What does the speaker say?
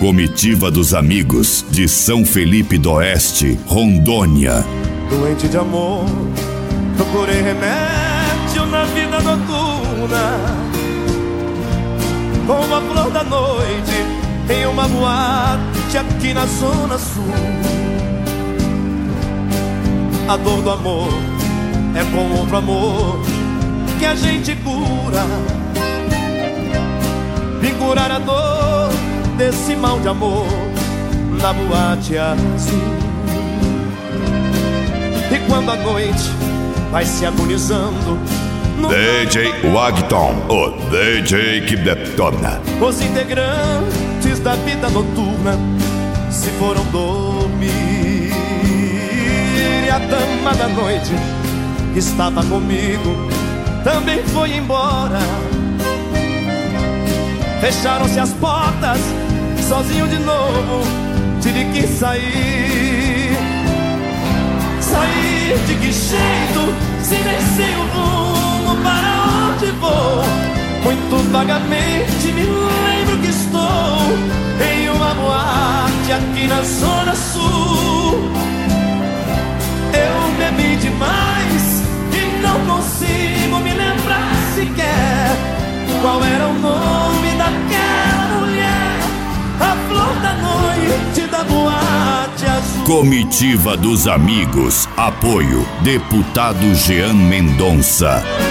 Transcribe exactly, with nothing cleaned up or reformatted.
Comitiva dos Amigos, de São Felipe do Oeste, Rondônia. Doente de amor, procurei remédio na vida noturna, como a flor da noite em uma boate aqui na Zona Sul. A dor do amor é com outro amor que a gente cura. Vim curar a dor desse mal de amor na boate azul. E quando a noite vai se agonizando, D J Wagton, o D J que detona. os integrantes da vida noturna se foram dormir, e a dama da noite que estava comigo também foi embora. Fecharam-se as portas, sozinho de novo tive que sair. Sair de que jeito, se nem sei o rumo para onde vou? Muito vagamente me lembro que estou em uma boate aqui na Zona Sul. Eu bebi demais e não consigo me lembrar sequer qual era o nome daquela mulher, a flor da noite da boate azul. Comitiva dos Amigos, apoio Deputado Jean Mendonça.